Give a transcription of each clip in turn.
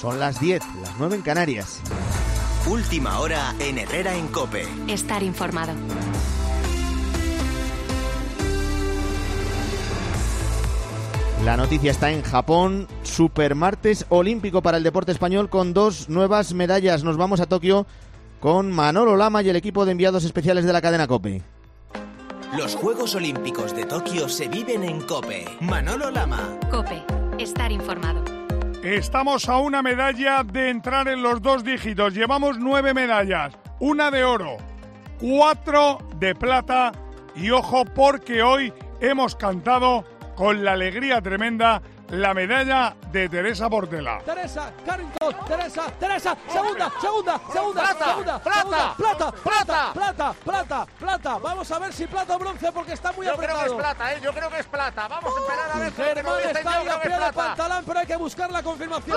Son las 10, las 9 en Canarias. Última hora en Herrera en COPE. Estar informado. La noticia está en Japón. Supermartes olímpico para el deporte español con 2 nuevas medallas. Nos vamos a Tokio con Manolo Lama y el equipo de enviados especiales de la cadena COPE. Los Juegos Olímpicos de Tokio se viven en COPE. Manolo Lama. COPE. Estar informado. Estamos a una medalla de entrar en los 2 dígitos. Llevamos 9 medallas. 1 de oro, 4 de plata. Y ojo, porque hoy hemos cantado con la alegría tremenda la medalla de Teresa Portela. Teresa, Carrington, Teresa, segunda, plata. Vamos a ver si plata o bronce porque está muy apretado. Yo creo que es plata, Vamos a esperar a ver. Germán está ahí a pie de pantalón, pero hay que buscar la confirmación.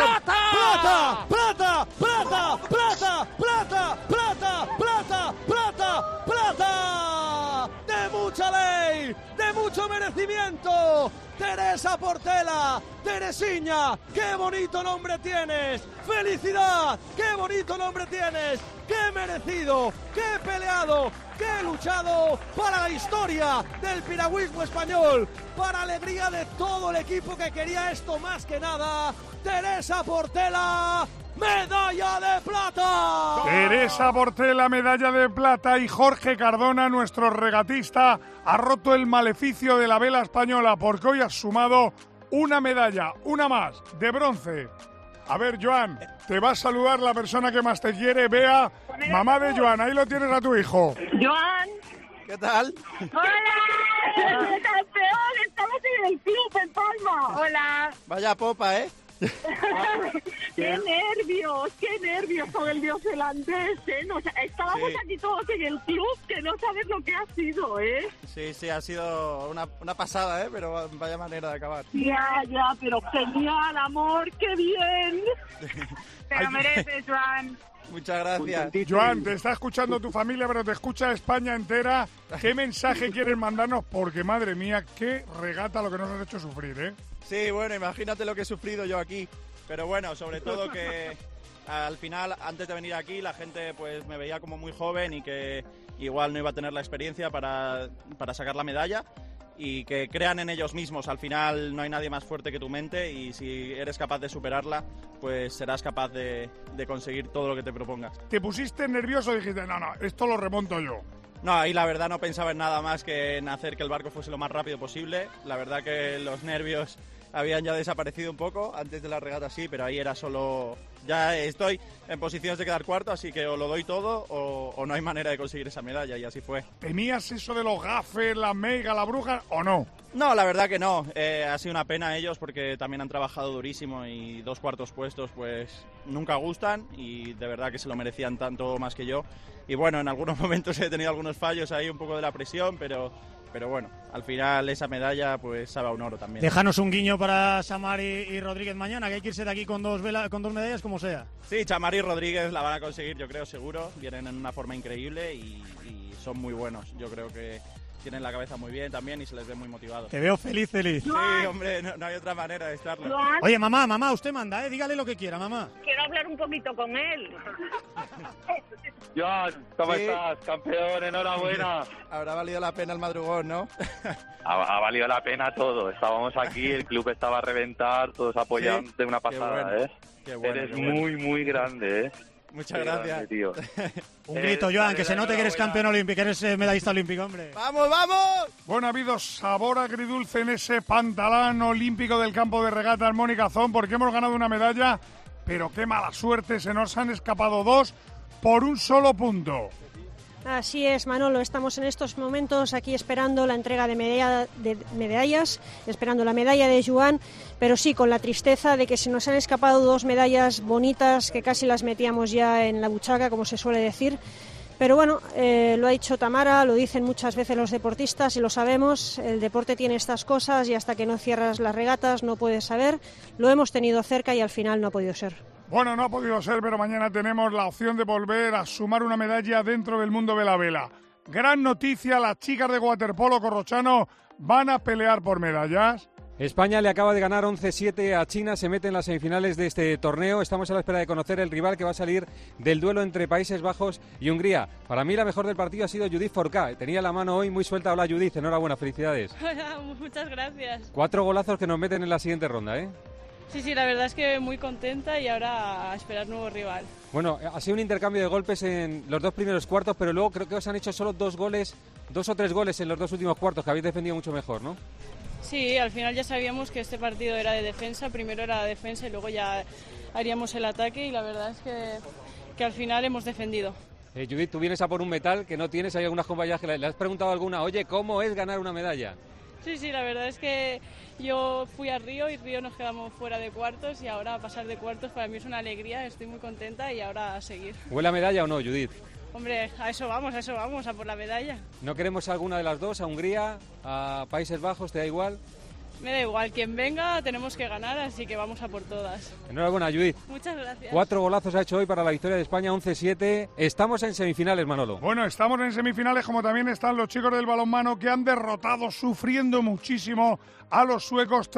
¡Plata! De mucha ley, de mucho merecimiento. Teresa Portela, Teresiña, qué bonito nombre tienes. ¡Felicidad! ¡Qué bonito nombre tienes! ¡Qué merecido! ¡Qué peleado! ¡Qué luchado! Para la historia del piragüismo español, para alegría de todo el equipo que quería esto más que nada. Teresa Portela, medalla de plata. Teresa Portela, medalla de plata, y Jorge Cardona, nuestro regatista, ha roto el maleficio de la vela española porque hoy has sumado una medalla, una más, de bronce. A ver, Joan, te va a saludar la persona que más te quiere, Bea, mamá de Joan. Ahí lo tienes a tu hijo. Joan. ¿Qué tal? ¡Hola! ¡Campeón! ¡Estamos en el club en Palma! ¡Hola! Vaya popa, ¿eh? ¡Qué nervios con el neozelandés, ¿eh? O sea, estábamos aquí todos en el club que no sabes lo que ha sido, ¿eh? Sí, ha sido una pasada, ¿eh? Pero vaya manera de acabar. Ya, pero genial, amor, qué bien. Te lo mereces, Joan. Muchas gracias. Joan, te está escuchando tu familia, pero te escucha España entera. ¿Qué mensaje quieres mandarnos? Porque, madre mía, qué regata lo que nos has hecho sufrir, ¿eh? Sí, bueno, imagínate lo que he sufrido yo aquí. Pero bueno, sobre todo que al final, antes de venir aquí, la gente pues me veía como muy joven y que igual no iba a tener la experiencia para sacar la medalla. Y que crean en ellos mismos. Al final no hay nadie más fuerte que tu mente y si eres capaz de superarla, pues serás capaz de conseguir todo lo que te propongas. ¿Te pusiste nervioso y dijiste, no, esto lo remonto yo? No, ahí la verdad no pensaba en nada más que en hacer que el barco fuese lo más rápido posible. La verdad que los nervios habían ya desaparecido un poco, antes de la regata sí, pero ahí era solo... Ya estoy en posiciones de quedar cuarto, así que o lo doy todo o no hay manera de conseguir esa medalla, y así fue. ¿Temías eso de los gafes, la mega, la bruja o no? No, la verdad que no. Ha sido una pena ellos porque también han trabajado durísimo y 2 cuartos puestos pues nunca gustan y de verdad que se lo merecían tanto más que yo. Y bueno, en algunos momentos he tenido algunos fallos ahí, un poco de la presión, pero bueno, al final esa medalla pues sabe a un oro también. Déjanos un guiño para Chamar y Rodríguez mañana, que hay que irse de aquí con dos medallas como sea. Sí, Chamar y Rodríguez la van a conseguir, yo creo, seguro. Vienen en una forma increíble y son muy buenos. Yo creo que tienen la cabeza muy bien también y se les ve muy motivados. Te veo feliz. Sí, hombre, no hay otra manera de estarlo. Oye, mamá, usted manda, dígale lo que quiera, mamá. Quiero hablar un poquito con él. Joan, ¿cómo estás? Campeón, enhorabuena. Habrá valido la pena el madrugón, ¿no? Ha valido la pena todo. Estábamos aquí, el club estaba a reventar, todos apoyando de una pasada, bueno, ¿eh? Qué bueno, Eres qué bueno. muy, muy grande, ¿eh? Muchas Qué gracias. grande, tío. Un grito, Joan, que se note que eres campeón olímpico, que eres medallista olímpico, hombre. ¡Vamos, vamos! Bueno, ha habido sabor agridulce en ese pantalón olímpico del campo de regatas Mónica Zon, porque hemos ganado una medalla, pero qué mala suerte, se nos han escapado 2 por un solo punto. Así es, Manolo, estamos en estos momentos aquí esperando la entrega de medallas, esperando la medalla de Joan, pero sí con la tristeza de que se nos han escapado 2 medallas bonitas que casi las metíamos ya en la buchaca, como se suele decir. Pero bueno, lo ha dicho Tamara, lo dicen muchas veces los deportistas y lo sabemos, el deporte tiene estas cosas y hasta que no cierras las regatas no puedes saber. Lo hemos tenido cerca y al final no ha podido ser. Bueno, no ha podido ser, pero mañana tenemos la opción de volver a sumar una medalla dentro del mundo de la vela. Gran noticia, las chicas de waterpolo corrochano van a pelear por medallas. España le acaba de ganar 11-7 a China, se mete en las semifinales de este torneo. Estamos a la espera de conocer el rival que va a salir del duelo entre Países Bajos y Hungría. Para mí la mejor del partido ha sido Judith Forcá. Tenía la mano hoy muy suelta. Hola Judith, enhorabuena, felicidades. Hola, muchas gracias. 4 golazos que nos meten en la siguiente ronda, ¿eh? Sí, la verdad es que muy contenta y ahora a esperar nuevo rival. Bueno, ha sido un intercambio de golpes en los 2 primeros cuartos, pero luego creo que os han hecho solo 2 o 3 goles en los 2 últimos cuartos, que habéis defendido mucho mejor, ¿no? Sí, al final ya sabíamos que este partido era de defensa, primero era la defensa y luego ya haríamos el ataque y la verdad es que al final hemos defendido. Judith, tú vienes a por un metal que no tienes, hay algunas compañeras que le has preguntado alguna, oye, ¿cómo es ganar una medalla? Sí, la verdad es que yo fui a Río y Río nos quedamos fuera de cuartos y ahora pasar de cuartos para mí es una alegría, estoy muy contenta y ahora a seguir. ¿Huele a medalla o no, Judith? Hombre, a eso vamos, a por la medalla. ¿No queremos alguna de las dos, a Hungría, a Países Bajos, te da igual? Me da igual, quien venga tenemos que ganar, así que vamos a por todas. Enhorabuena, Judith. Muchas gracias. 4 golazos ha hecho hoy para la victoria de España, 11-7. Estamos en semifinales, Manolo. Bueno, estamos en semifinales, como también están los chicos del balonmano que han derrotado, sufriendo muchísimo, a los suecos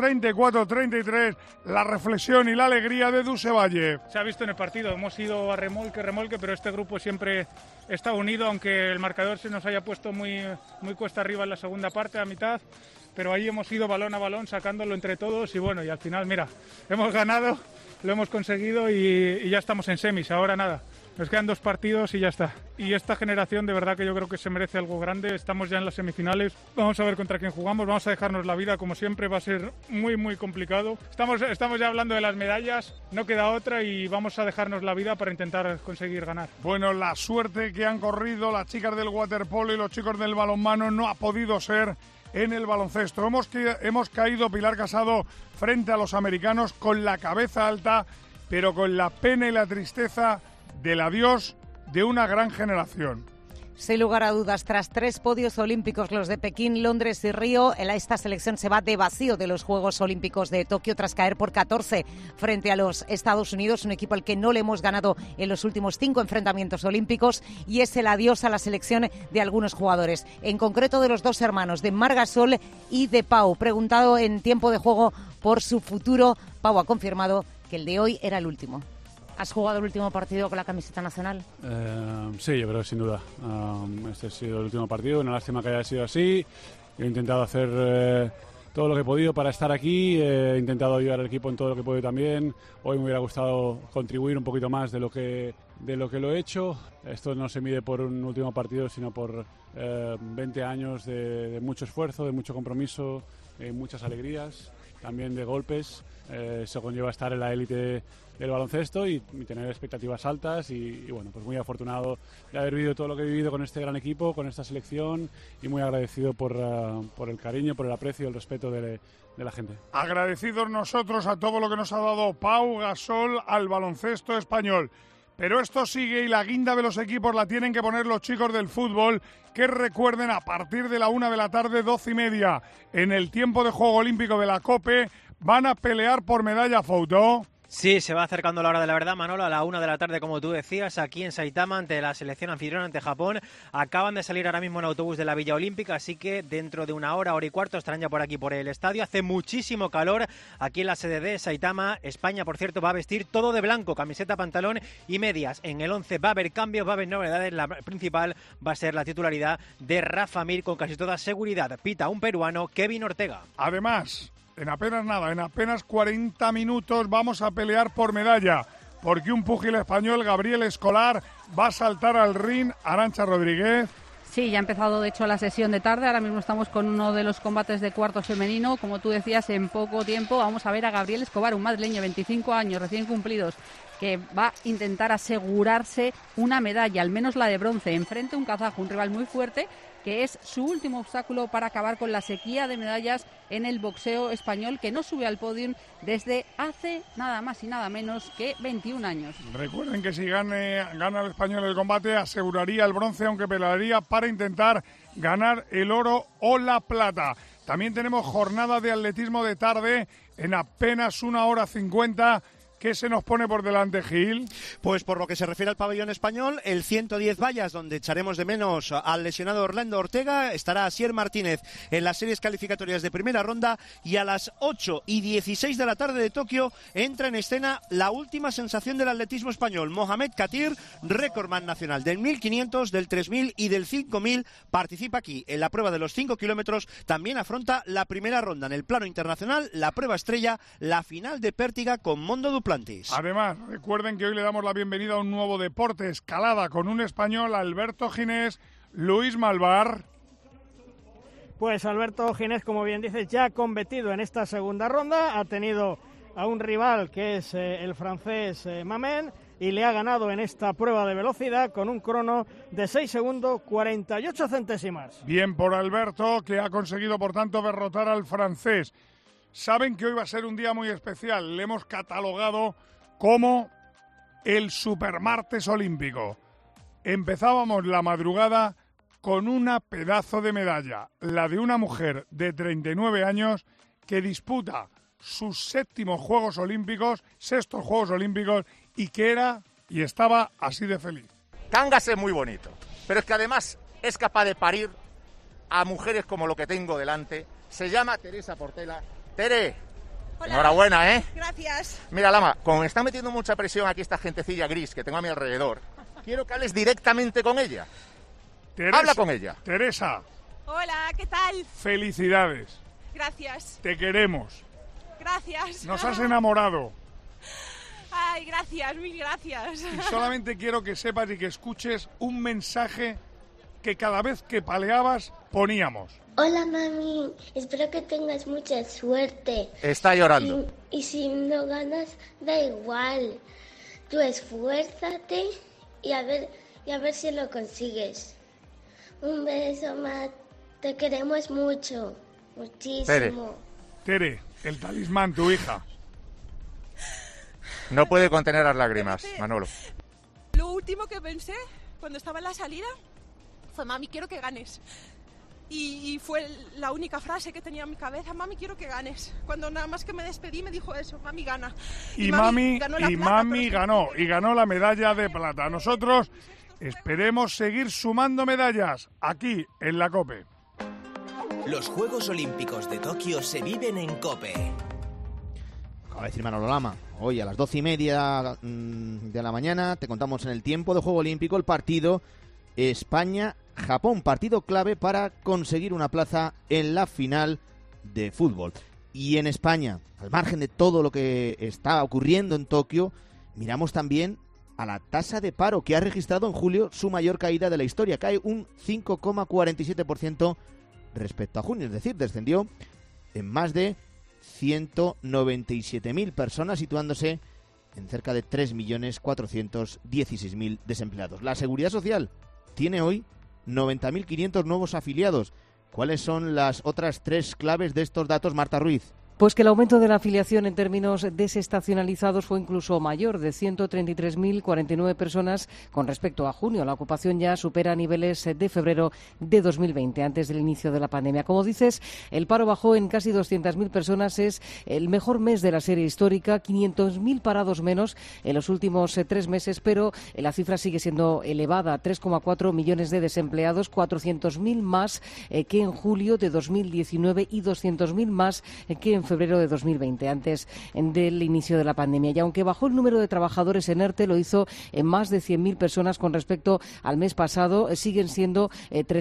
34-33. La reflexión y la alegría de Dusevalle. Se ha visto en el partido, hemos ido a remolque, pero este grupo siempre está unido, aunque el marcador se nos haya puesto muy cuesta arriba en la segunda parte, a mitad. Pero ahí hemos ido balón a balón, sacándolo entre todos y bueno, y al final, mira, hemos ganado, lo hemos conseguido y ya estamos en semis. Ahora nada, nos quedan 2 partidos y ya está. Y esta generación de verdad que yo creo que se merece algo grande. Estamos ya en las semifinales, vamos a ver contra quién jugamos, vamos a dejarnos la vida como siempre, va a ser muy complicado. Estamos ya hablando de las medallas, no queda otra y vamos a dejarnos la vida para intentar conseguir ganar. Bueno, la suerte que han corrido las chicas del waterpolo y los chicos del balonmano no ha podido ser en el baloncesto. Hemos caído, Pilar Casado, frente a los americanos con la cabeza alta, pero con la pena y la tristeza del adiós de una gran generación. Sin lugar a dudas, tras 3 podios olímpicos, los de Pekín, Londres y Río, esta selección se va de vacío de los Juegos Olímpicos de Tokio tras caer por 14 frente a los Estados Unidos, un equipo al que no le hemos ganado en los últimos 5 enfrentamientos olímpicos, y es el adiós a la selección de algunos jugadores, en concreto de los 2 hermanos, de Marc Gasol y de Pau. Preguntado en tiempo de juego por su futuro, Pau ha confirmado que el de hoy era el último. ¿Has jugado el último partido con la camiseta nacional? Sí, yo creo que sin duda. Este ha sido el último partido, una lástima que haya sido así. He intentado hacer todo lo que he podido para estar aquí, he intentado ayudar al equipo en todo lo que he podido también. Hoy me hubiera gustado contribuir un poquito más de lo que lo he hecho. Esto no se mide por un último partido, sino por 20 años de mucho esfuerzo, de mucho compromiso, muchas alegrías, también de golpes. Eso conlleva estar en la élite del baloncesto y tener expectativas altas y bueno, pues muy afortunado de haber vivido todo lo que he vivido con este gran equipo, con esta selección, y muy agradecido por el cariño, por el aprecio y el respeto de la gente. Agradecidos nosotros a todo lo que nos ha dado Pau Gasol al baloncesto español. Pero esto sigue y la guinda de los equipos la tienen que poner los chicos del fútbol, que recuerden, a partir de la 1 de la tarde, 12:30, en el tiempo de juego olímpico de la COPE, van a pelear por medalla foto. Sí, se va acercando la hora de la verdad, Manolo, a la 1 de la tarde, como tú decías, aquí en Saitama, ante la selección anfitriona, ante Japón. Acaban de salir ahora mismo en autobús de la Villa Olímpica, así que dentro de una hora y cuarto estarán ya por aquí, por el estadio. Hace muchísimo calor aquí en la sede de Saitama. España, por cierto, va a vestir todo de blanco, camiseta, pantalón y medias. En el 11 va a haber cambios, va a haber novedades. La principal va a ser la titularidad de Rafa Mir, con casi toda seguridad. Pita un peruano, Kevin Ortega. Además, en apenas 40 minutos vamos a pelear por medalla, porque un púgil español, Gabriel Escolar, va a saltar al ring. Arantxa Rodríguez. Sí, ya ha empezado de hecho la sesión de tarde, ahora mismo estamos con uno de los combates de cuartos femenino, como tú decías, en poco tiempo vamos a ver a Gabriel Escobar, un madrileño, 25 años recién cumplidos, que va a intentar asegurarse una medalla, al menos la de bronce, enfrente a un kazajo, un rival muy fuerte, que es su último obstáculo para acabar con la sequía de medallas en el boxeo español, que no sube al podio desde hace nada más y nada menos que 21 años. Recuerden que si gana el español el combate, aseguraría el bronce, aunque pelearía para intentar ganar el oro o la plata. También tenemos jornada de atletismo de tarde en apenas 1 hora 50. ¿Qué se nos pone por delante, Gil? Pues por lo que se refiere al pabellón español, el 110 vallas, donde echaremos de menos al lesionado Orlando Ortega, estará Asier Martínez en las series calificatorias de primera ronda, y a las 8:16 de la tarde de Tokio entra en escena la última sensación del atletismo español, Mohamed Katir, récordman nacional del 1500, del 3000 y del 5000, participa aquí en la prueba de los 5 kilómetros, también afronta la primera ronda en el plano internacional, la prueba estrella, la final de Pértiga con Mondo Duplantis. Además, recuerden que hoy le damos la bienvenida a un nuevo deporte, escalada, con un español, Alberto Ginés, Luis Malvar. Pues Alberto Ginés, como bien dices, ya ha competido en esta segunda ronda, ha tenido a un rival que es el francés Mamen, y le ha ganado en esta prueba de velocidad con un crono de 6 segundos 48 centésimas. Bien por Alberto, que ha conseguido, por tanto, derrotar al francés. Saben que hoy va a ser un día muy especial. Le hemos catalogado como el supermartes olímpico. Empezábamos la madrugada con una pedazo de medalla, la de una mujer de 39 años que disputa sus sextos Juegos Olímpicos, y que era y estaba así de feliz. Cangas es muy bonito, pero es que además es capaz de parir a mujeres como lo que tengo delante. Se llama Teresa Portela. Tere, hola. Enhorabuena, ¿eh? Gracias. Mira, Lama, como me está metiendo mucha presión aquí esta gentecilla gris que tengo a mi alrededor, quiero que hables directamente con ella. Teresa, habla con ella. Teresa. Hola, ¿qué tal? Felicidades. Gracias. Te queremos. Gracias. Nos has enamorado. Ay, gracias, mil gracias. Y solamente quiero que sepas y que escuches un mensaje que cada vez que paleabas poníamos. Hola, mami, espero que tengas mucha suerte. Está llorando. Y si no ganas, da igual. Tú esfuérzate y a ver si lo consigues. Un beso, Matt. Te queremos mucho, muchísimo. Tere, el talismán, tu hija. No puede contener las lágrimas, Manolo. Lo último que pensé cuando estaba en la salida fue, mami, quiero que ganes. Y fue la única frase que tenía en mi cabeza, mami, quiero que ganes. Cuando nada más que me despedí me dijo eso, mami, gana. Y mami ganó la medalla de plata. Nosotros esperemos seguir sumando medallas aquí en la COPE. Los Juegos Olímpicos de Tokio se viven en COPE. Acaba de decir Manolo Lama. Hoy a las 12:30 de la mañana te contamos en el tiempo de Juego Olímpico el partido España-Japón, partido clave para conseguir una plaza en la final de fútbol. Y en España, al margen de todo lo que está ocurriendo en Tokio, miramos también a la tasa de paro, que ha registrado en julio su mayor caída de la historia. Cae un 5,47% respecto a junio, es decir, descendió en más de 197.000 personas, situándose en cerca de 3.416.000 desempleados. La Seguridad Social tiene hoy 90.500 nuevos afiliados. ¿Cuáles son las otras tres claves de estos datos, Marta Ruiz? Pues que el aumento de la afiliación en términos desestacionalizados fue incluso mayor, de 133.049 personas con respecto a junio. La ocupación ya supera niveles de febrero de 2020, antes del inicio de la pandemia. Como dices, el paro bajó en casi 200.000 personas. Es el mejor mes de la serie histórica, 500.000 parados menos en los últimos 3 meses, pero la cifra sigue siendo elevada, 3,4 millones de desempleados, 400.000 más que en julio de 2019 y 200.000 más que en febrero de 2020, antes del inicio de la pandemia. Y aunque bajó el número de trabajadores en ERTE, lo hizo en más de 100.000 personas con respecto al mes pasado. Siguen siendo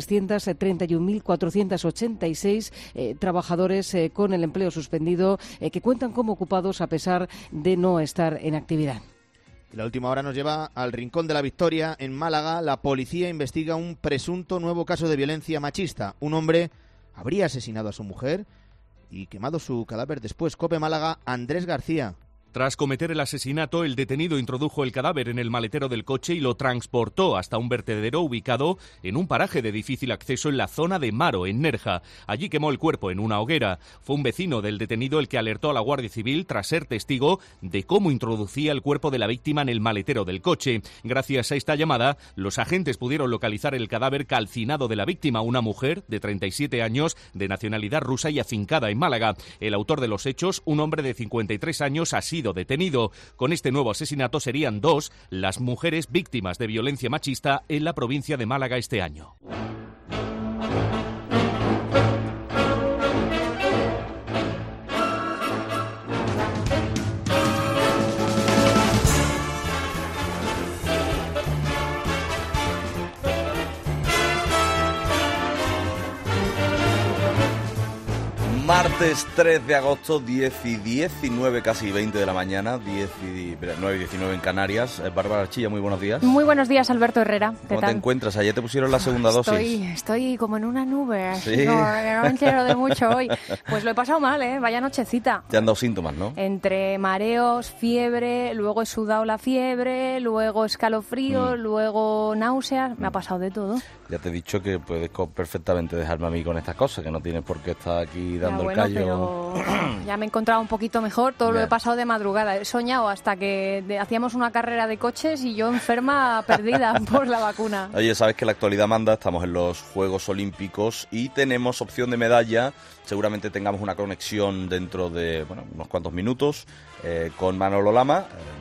331.486 trabajadores con el empleo suspendido que cuentan como ocupados a pesar de no estar en actividad. La última hora nos lleva al Rincón de la Victoria. En Málaga, la policía investiga un presunto nuevo caso de violencia machista. Un hombre habría asesinado a su mujer y quemado su cadáver después. COPE Málaga, Andrés García. Tras cometer el asesinato, el detenido introdujo el cadáver en el maletero del coche y lo transportó hasta un vertedero ubicado en un paraje de difícil acceso en la zona de Maro, en Nerja. Allí quemó el cuerpo en una hoguera. Fue un vecino del detenido el que alertó a la Guardia Civil tras ser testigo de cómo introducía el cuerpo de la víctima en el maletero del coche. Gracias a esta llamada, los agentes pudieron localizar el cadáver calcinado de la víctima, una mujer de 37 años, de nacionalidad rusa y afincada en Málaga. El autor de los hechos, un hombre de 53 años, ha sido sido detenido. Con este nuevo asesinato serían 2 las mujeres víctimas de violencia machista en la provincia de Málaga este año. Martes 3 de agosto, 10 y 19, casi 20 de la mañana, 9 y 19 en Canarias. Bárbara Archilla, muy buenos días. Muy buenos días, Alberto Herrera. ¿Qué ¿Cómo tal? te encuentras? Ayer te pusieron la segunda dosis. Estoy como en una nube. ¿Sí? No me entero de mucho hoy. Pues lo he pasado mal, ¿eh? Vaya nochecita. Te han dado síntomas, ¿no? Entre mareos, fiebre, luego he sudado la fiebre, luego escalofrío, luego náuseas. Me ha pasado de todo. Ya te he dicho que puedes perfectamente dejarme a mí con estas cosas, que no tienes por qué estar aquí dando el callo. Pero ya me he encontrado un poquito mejor. Todo lo he pasado de madrugada. He soñado hasta que hacíamos una carrera de coches y yo enferma, perdida por la vacuna. Oye, sabes que la actualidad manda, estamos en los Juegos Olímpicos y tenemos opción de medalla. Seguramente tengamos una conexión dentro de unos cuantos minutos con Manolo Lama.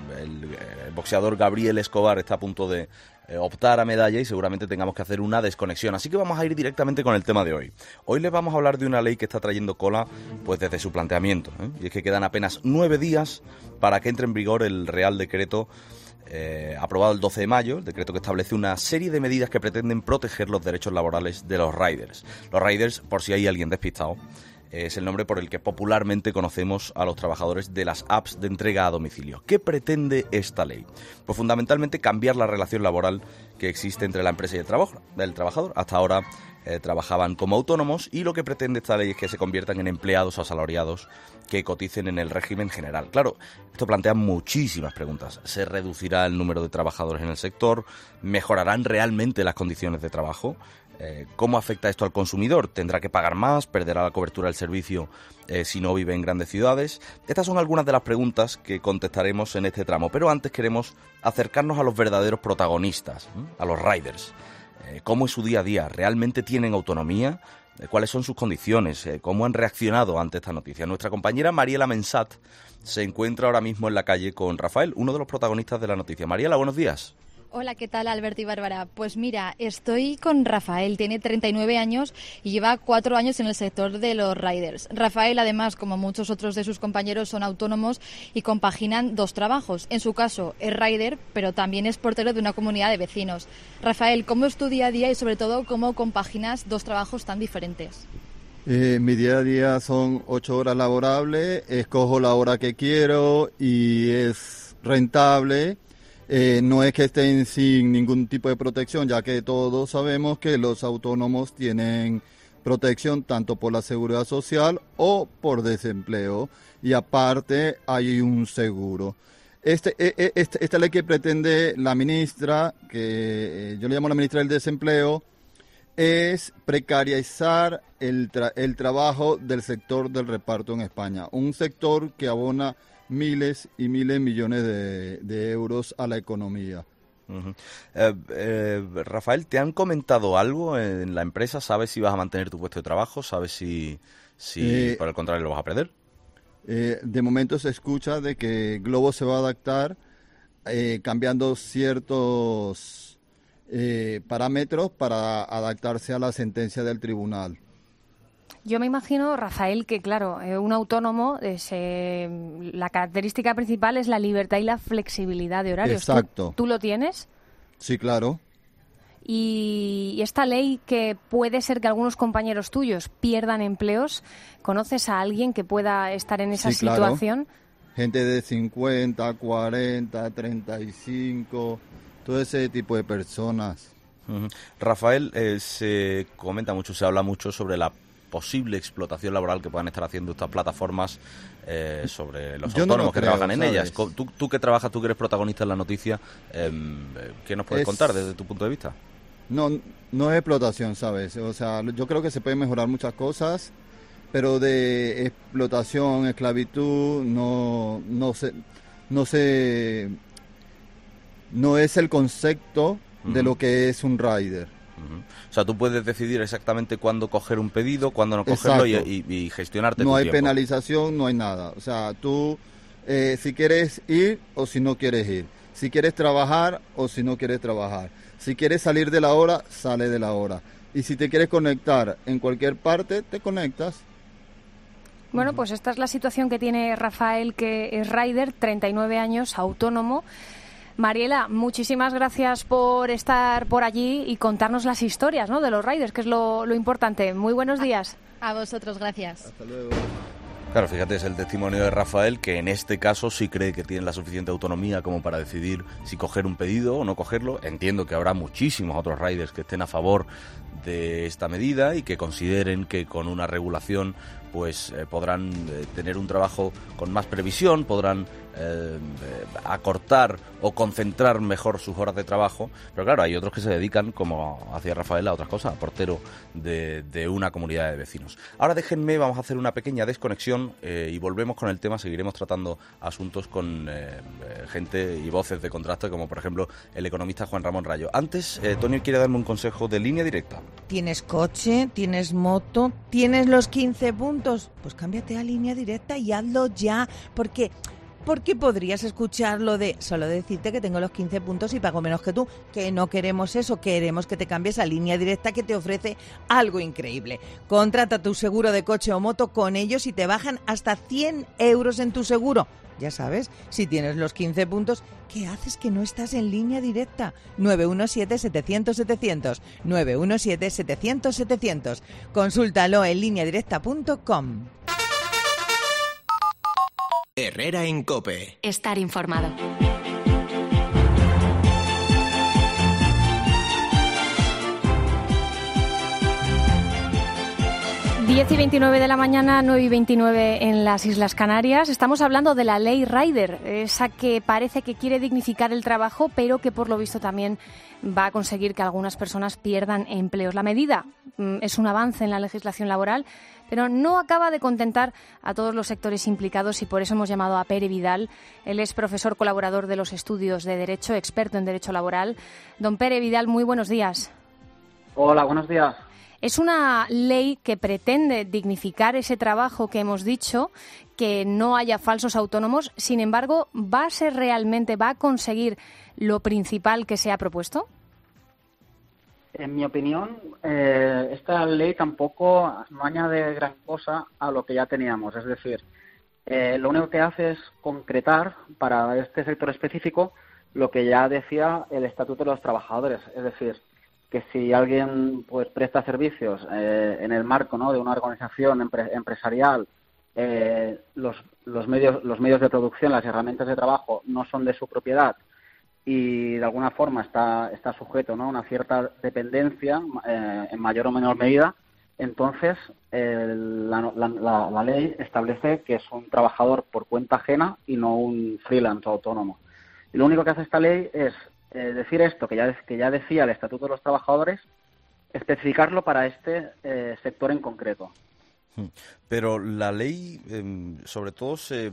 El boxeador Gabriel Escobar está a punto de optar a medalla y seguramente tengamos que hacer una desconexión. Así que vamos a ir directamente con el tema de hoy. Hoy les vamos a hablar de una ley que está trayendo cola pues desde su planteamiento, y es que quedan apenas 9 días para que entre en vigor el Real Decreto aprobado el 12 de mayo, el decreto que establece una serie de medidas que pretenden proteger los derechos laborales de los riders. Los riders, por si hay alguien despistado, es el nombre por el que popularmente conocemos a los trabajadores de las apps de entrega a domicilio. ¿Qué pretende esta ley? Pues fundamentalmente cambiar la relación laboral que existe entre la empresa y el trabajador. Hasta ahora trabajaban como autónomos y lo que pretende esta ley es que se conviertan en empleados o asalariados que coticen en el régimen general. Claro, esto plantea muchísimas preguntas. ¿Se reducirá el número de trabajadores en el sector? ¿Mejorarán realmente las condiciones de trabajo? ¿Cómo afecta esto al consumidor? ¿Tendrá que pagar más? ¿Perderá la cobertura del servicio si no vive en grandes ciudades? Estas son algunas de las preguntas que contestaremos en este tramo, pero antes queremos acercarnos a los verdaderos protagonistas, a los riders. ¿Cómo es su día a día? ¿Realmente tienen autonomía? ¿Cuáles son sus condiciones? ¿Cómo han reaccionado ante esta noticia? Nuestra compañera Mariela Mensat se encuentra ahora mismo en la calle con Rafael, uno de los protagonistas de la noticia. Mariela, buenos días. Hola, ¿qué tal, Alberto y Bárbara? Pues mira, estoy con Rafael, tiene 39 años y lleva 4 años en el sector de los riders. Rafael, además, como muchos otros de sus compañeros, son autónomos y compaginan 2 trabajos. En su caso, es rider, pero también es portero de una comunidad de vecinos. Rafael, ¿cómo es tu día a día y, sobre todo, cómo compaginas 2 trabajos tan diferentes? Mi día a día son 8 horas laborables, escojo la hora que quiero y es rentable. No es que estén sin ningún tipo de protección, ya que todos sabemos que los autónomos tienen protección tanto por la seguridad social o por desempleo, y aparte hay un seguro. Esta ley que pretende la ministra, que yo le llamo la ministra del desempleo, es precarizar el trabajo del sector del reparto en España, un sector que abona miles y miles de millones de euros a la economía. Rafael, ¿te han comentado algo en la empresa? ¿Sabes si vas a mantener tu puesto de trabajo? ¿Sabes si por el contrario lo vas a perder? De momento se escucha de que Globo se va a adaptar cambiando ciertos parámetros para adaptarse a la sentencia del tribunal. Yo me imagino, Rafael, que claro, un autónomo, la característica principal es la libertad y la flexibilidad de horarios. Exacto. ¿Tú lo tienes? Sí, claro. Y esta ley, que puede ser que algunos compañeros tuyos pierdan empleos, ¿conoces a alguien que pueda estar en esa situación? Claro. Gente de 50, 40, 35, todo ese tipo de personas. Rafael, se comenta mucho, se habla mucho sobre la posible explotación laboral que puedan estar haciendo estas plataformas sobre los autónomos que trabajan en ellas. Tú que trabajas, tú que eres protagonista en la noticia, ¿qué nos puedes contar desde tu punto de vista? No es explotación, ¿sabes? O sea, yo creo que se pueden mejorar muchas cosas, pero de explotación, esclavitud, no es el concepto de lo que es un rider. O sea, tú puedes decidir exactamente cuándo coger un pedido, cuándo no cogerlo y gestionarte tu tiempo. No hay penalización, no hay nada. O sea, tú si quieres ir o si no quieres ir, si quieres trabajar o si no quieres trabajar, si quieres salir de la hora, sale de la hora, y si te quieres conectar en cualquier parte, te conectas. Bueno, pues esta es la situación que tiene Rafael, que es rider, 39 años, autónomo. Mariela, muchísimas gracias por estar por allí y contarnos las historias, ¿no?, de los riders, que es lo importante. Muy buenos días. A vosotros, gracias. Hasta luego. Claro, fíjate, es el testimonio de Rafael, que en este caso sí cree que tiene la suficiente autonomía como para decidir si coger un pedido o no cogerlo. Entiendo que habrá muchísimos otros riders que estén a favor de esta medida y que consideren que con una regulación pues podrán tener un trabajo con más previsión, podrán acortar o concentrar mejor sus horas de trabajo. Pero claro, hay otros que se dedican, como hacía Rafael, a otras cosas, a portero de una comunidad de vecinos. Ahora déjenme, vamos a hacer una pequeña desconexión y volvemos con el tema. Seguiremos tratando asuntos con gente y voces de contraste, como por ejemplo el economista Juan Ramón Rayo. Antes, Tony quiere darme un consejo de línea directa. ¿Tienes coche? ¿Tienes moto? ¿Tienes los 15 puntos? Pues cámbiate a Línea Directa y hazlo ya, porque podrías escuchar lo de solo decirte que tengo los 15 puntos y pago menos que tú, que no queremos eso, queremos que te cambies a Línea Directa, que te ofrece algo increíble. Contrata tu seguro de coche o moto con ellos y te bajan hasta 100 euros en tu seguro. Ya sabes, si tienes los 15 puntos, ¿qué haces que no estás en Línea Directa? 917-700-700, 917-700-700. Consúltalo en lineadirecta.com. Herrera en COPE. Estar informado. 10:29 de la mañana, 9:29 en las Islas Canarias. Estamos hablando de la ley Rider, esa que parece que quiere dignificar el trabajo, pero que por lo visto también va a conseguir que algunas personas pierdan empleos. La medida es un avance en la legislación laboral, pero no acaba de contentar a todos los sectores implicados y por eso hemos llamado a Pere Vidal. Él es profesor colaborador de los estudios de Derecho, experto en Derecho Laboral. Don Pere Vidal, muy buenos días. Hola, buenos días. Es una ley que pretende dignificar ese trabajo que hemos dicho, que no haya falsos autónomos. Sin embargo, ¿va a conseguir lo principal que se ha propuesto? En mi opinión, esta ley tampoco no añade gran cosa a lo que ya teníamos. Es decir, lo único que hace es concretar para este sector específico lo que ya decía el Estatuto de los Trabajadores. Es decir, que si alguien pues presta servicios en el marco, ¿no?, de una organización empresarial, los medios de producción, las herramientas de trabajo no son de su propiedad y de alguna forma está sujeto, ¿no?, a una cierta dependencia en mayor o menor medida, entonces la ley establece que es un trabajador por cuenta ajena y no un freelance o autónomo. Y lo único que hace esta ley es decir esto, que ya decía el Estatuto de los Trabajadores, especificarlo para este sector en concreto. Pero la ley, sobre todo, se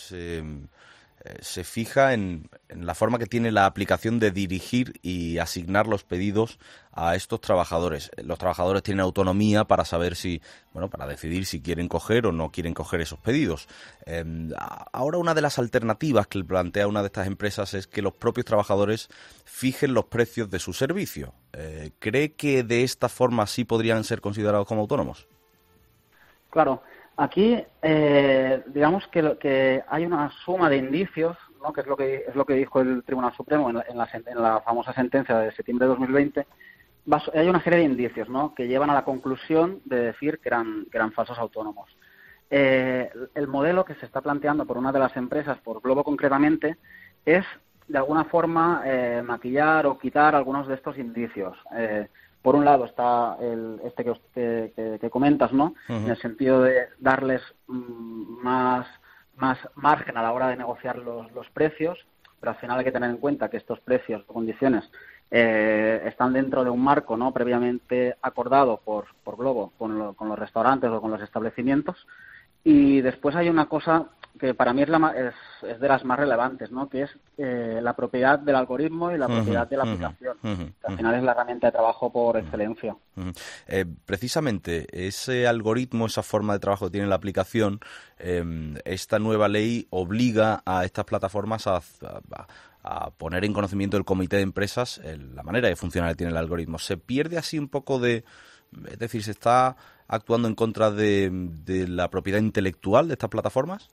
fija en la forma que tiene la aplicación de dirigir y asignar los pedidos a estos trabajadores. Los trabajadores tienen autonomía para saber para decidir si quieren coger o no quieren coger esos pedidos. Ahora una de las alternativas que plantea una de estas empresas es que los propios trabajadores fijen los precios de su servicio. ¿Cree que de esta forma sí podrían ser considerados como autónomos? Claro. Aquí, digamos que hay una suma de indicios, ¿no?, que es lo que dijo el Tribunal Supremo en la famosa sentencia de septiembre de 2020. Hay una serie de indicios, ¿no?, que llevan a la conclusión de decir que eran falsos autónomos. El modelo que se está planteando por una de las empresas, por Globo concretamente, es de alguna forma maquillar o quitar algunos de estos indicios. Por un lado está que comentas, ¿no? Uh-huh. En el sentido de darles más margen a la hora de negociar los precios, pero al final hay que tener en cuenta que estos precios o condiciones están dentro de un marco, ¿no?, previamente acordado por Globo con los restaurantes o con los establecimientos. Y después hay una cosa que para mí es de las más relevantes, ¿no? Que es la propiedad del algoritmo y la propiedad de la aplicación. Que al final es la herramienta de trabajo por excelencia. Precisamente ese algoritmo, esa forma de trabajo que tiene la aplicación, esta nueva ley obliga a estas plataformas a poner en conocimiento del comité de empresas la manera de funcionar que tiene el algoritmo. ¿Se pierde así un poco es decir, se está actuando en contra de la propiedad intelectual de estas plataformas?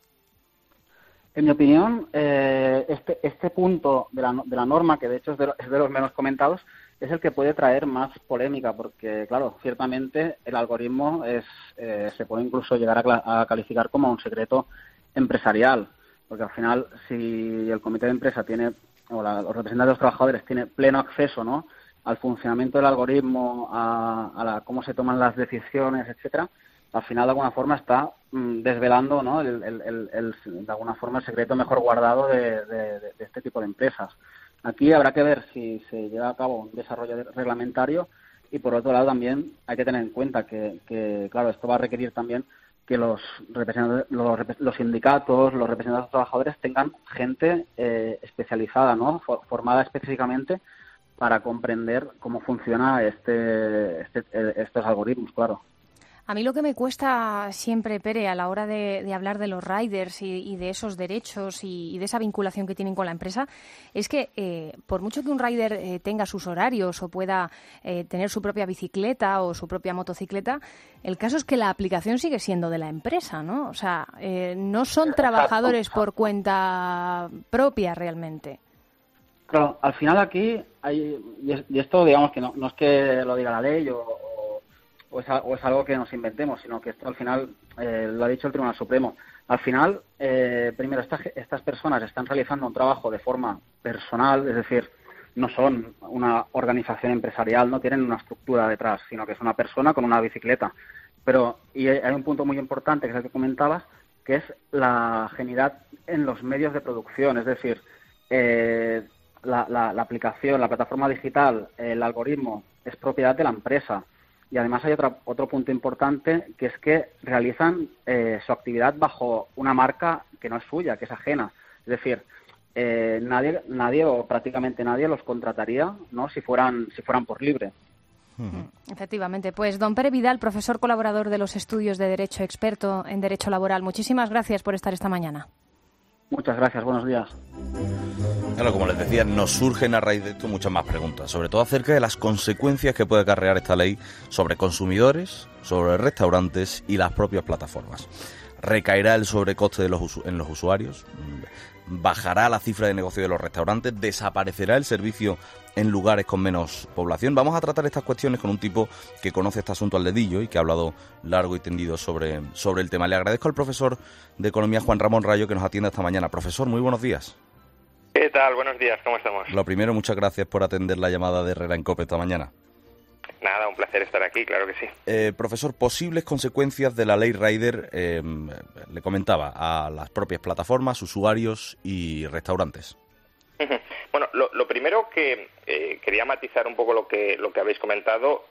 En mi opinión, este punto de la norma, que de hecho es de los menos comentados, es el que puede traer más polémica, porque, claro, ciertamente el algoritmo se puede incluso llegar a calificar como un secreto empresarial, porque al final, si el comité de empresa tiene, o los representantes de los trabajadores tienen pleno acceso, ¿no?, al funcionamiento del algoritmo, a cómo se toman las decisiones, etcétera, al final de alguna forma está desvelando, ¿no?, de alguna forma el secreto mejor guardado de este tipo de empresas. Aquí habrá que ver si se lleva a cabo un desarrollo reglamentario y, por otro lado, también hay que tener en cuenta que claro, esto va a requerir también que los sindicatos, los representantes de los trabajadores tengan gente especializada, ¿no?, formada específicamente para comprender cómo funciona estos algoritmos, claro. A mí lo que me cuesta siempre, Pere, a la hora de hablar de los riders y de esos derechos y de esa vinculación que tienen con la empresa, es que por mucho que un rider tenga sus horarios o pueda tener su propia bicicleta o su propia motocicleta, el caso es que la aplicación sigue siendo de la empresa, ¿no? O sea, no son trabajadores por cuenta propia realmente. Claro, al final aquí y esto digamos que no es que lo diga la ley o es algo que nos inventemos, sino que esto al final lo ha dicho el Tribunal Supremo. Al final, primero, estas personas están realizando un trabajo de forma personal, es decir, no son una organización empresarial, no tienen una estructura detrás, sino que es una persona con una bicicleta. Y hay un punto muy importante, que es el que comentabas, que es la agilidad en los medios de producción, es decir, la aplicación, la plataforma digital, el algoritmo es propiedad de la empresa. Y además hay otro punto importante, que es que realizan su actividad bajo una marca que no es suya, que es ajena. Es decir, nadie o prácticamente nadie los contrataría, ¿no?, si fueran por libre. Efectivamente. Pues don Pere Vidal, profesor colaborador de los estudios de Derecho, experto en Derecho Laboral, muchísimas gracias por estar esta mañana. Muchas gracias, buenos días. Claro, como les decía, nos surgen a raíz de esto muchas más preguntas, sobre todo acerca de las consecuencias que puede acarrear esta ley sobre consumidores, sobre restaurantes y las propias plataformas. ¿Recaerá el sobrecoste en los usuarios? ¿Bajará la cifra de negocio de los restaurantes? ¿Desaparecerá el servicio en lugares con menos población? Vamos a tratar estas cuestiones con un tipo que conoce este asunto al dedillo y que ha hablado largo y tendido sobre el tema. Le agradezco al profesor de Economía, Juan Ramón Rayo, que nos atiende esta mañana. Profesor, muy buenos días. ¿Qué tal? Buenos días, ¿cómo estamos? Lo primero, muchas gracias por atender la llamada de Herrera en COPE esta mañana. Nada, un placer estar aquí, claro que sí. Profesor, posibles consecuencias de la ley Rider, le comentaba, a las propias plataformas, usuarios y restaurantes. Bueno, lo primero que quería matizar un poco lo que habéis comentado.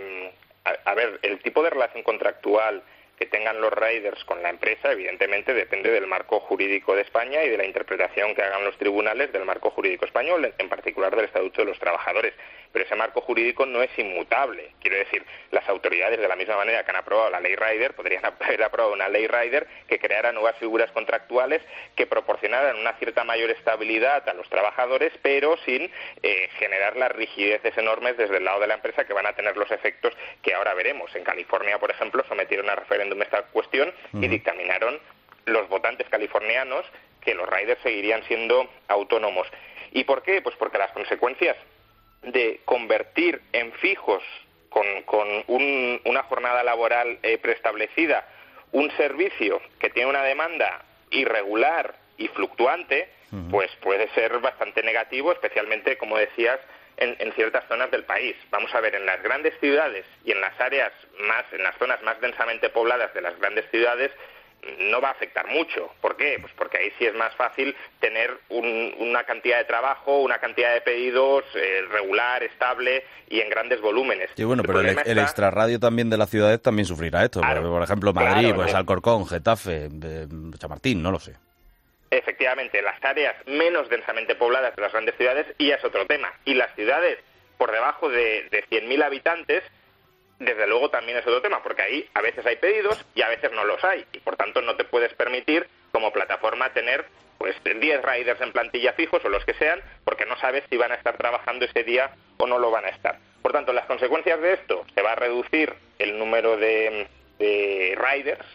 A ver, el tipo de relación contractual que tengan los riders con la empresa, evidentemente, depende del marco jurídico de España y de la interpretación que hagan los tribunales del marco jurídico español, en particular del Estatuto de los Trabajadores. Pero ese marco jurídico no es inmutable. Quiero decir, las autoridades, de la misma manera que han aprobado la ley Rider, podrían haber aprobado una ley Rider que creara nuevas figuras contractuales que proporcionaran una cierta mayor estabilidad a los trabajadores, pero sin generar las rigideces enormes desde el lado de la empresa que van a tener los efectos que ahora veremos. En California, por ejemplo, sometieron a referéndum esta cuestión y dictaminaron los votantes californianos que los riders seguirían siendo autónomos. ¿Y por qué? Pues porque las consecuencias de convertir en fijos con una jornada laboral preestablecida un servicio que tiene una demanda irregular y fluctuante, pues puede ser bastante negativo, especialmente, como decías, en ciertas zonas del país. Vamos a ver, en las grandes ciudades y en las zonas más densamente pobladas de las grandes ciudades, no va a afectar mucho. ¿Por qué? Pues porque ahí sí es más fácil tener una cantidad de trabajo, una cantidad de pedidos regular, estable y en grandes volúmenes. Sí, bueno, pero el extrarradio también de las ciudades también sufrirá esto. Claro, por ejemplo, Madrid, claro, pues Alcorcón, Getafe, Chamartín, no lo sé. Efectivamente, las áreas menos densamente pobladas de las grandes ciudades, y ya es otro tema. Y las ciudades por debajo de 100.000 habitantes, desde luego también es otro tema, porque ahí a veces hay pedidos y a veces no los hay, y por tanto no te puedes permitir como plataforma tener pues 10 riders en plantilla fijos o los que sean, porque no sabes si van a estar trabajando ese día o no lo van a estar. Por tanto, las consecuencias de esto, se va a reducir el número de riders,